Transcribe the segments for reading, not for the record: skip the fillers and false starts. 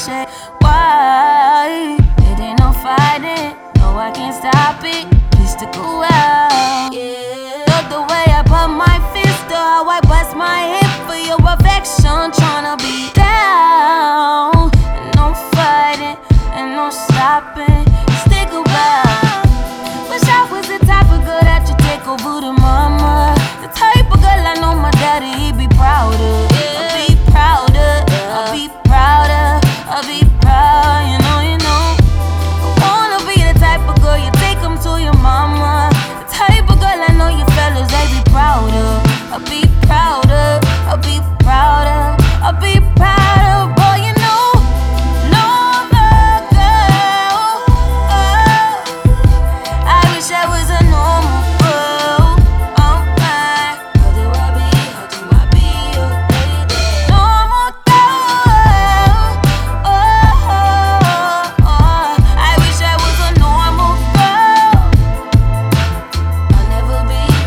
shade. Why? It ain't no fighting, no, I can't stop it. Please stick around. Yeah. Look the way I put my fist to how I bust my hip for your affection. Tryna be down, and no fighting, and no stopping. Stick around. Wish I was the type of girl that you take over to mama. The type of girl I know my daddy, he'd be proud of. I'll be proud of, I'll be proud of, I'll be proud, you know. I wanna be the type of girl you take him to your mama. The type of girl I know you fellas, they be proud of. I'll be proud of, I'll be proud of, I'll be proud of, boy, you know. No other girl. I wish I was a normal girl. Oh my, how do I be your lady? Normal girl. I wish I was a normal girl. I'll never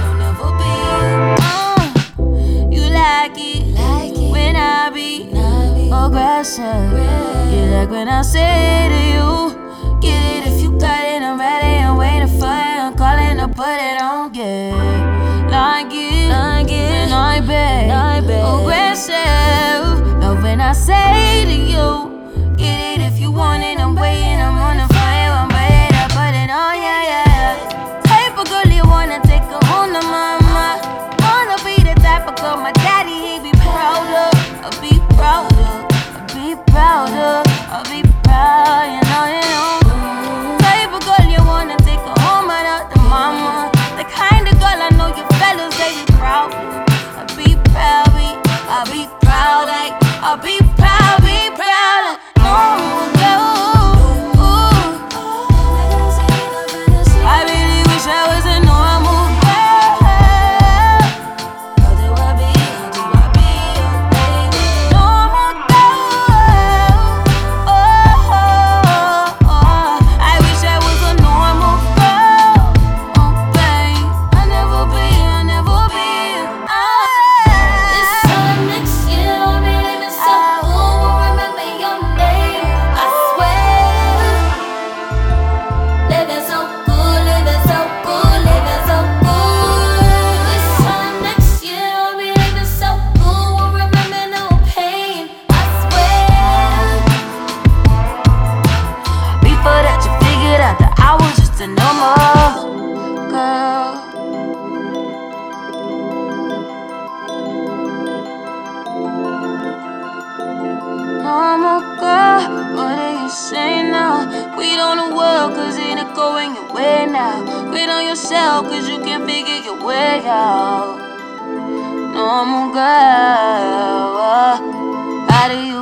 be. You like it when I be aggressive. You like when I say to you, get it if you got it, I'm ready, I'm waiting for it, I'm calling to put it on, yeah. Like it, and I bet, aggressive. Love when I say to you, get it if you want it, I'm waiting, I'm on the fire, I'm ready to put it on, yeah. Type of girl you wanna take her home to mama. Wanna be the type of girl my daddy, he be proud of. I'll be proud of, I'll be proud of, I'll be proud, you know. Type of girl you wanna take her home without the mama. The kind of girl I know you fellas, they be proud of. I'll be proud, I'll be proud, I'll be proud, normal girl. I really wish I was a normal girl. How do I be your baby? Normal girl. I wish I was a normal girl. Oh, babe, I'll never be. This time next year, I'll be living so cool. Won't remember your name, I swear. Living so good, living so good, living so good. This time next year, I'll be living so good. Won't remember no pain, I swear. Before that you figured out that I was just a normal girl. Normal girl, what do you say now? Quit on the world cause it ain't going your way now. Quit on yourself cause you can't figure your way out. Normal girl, how do you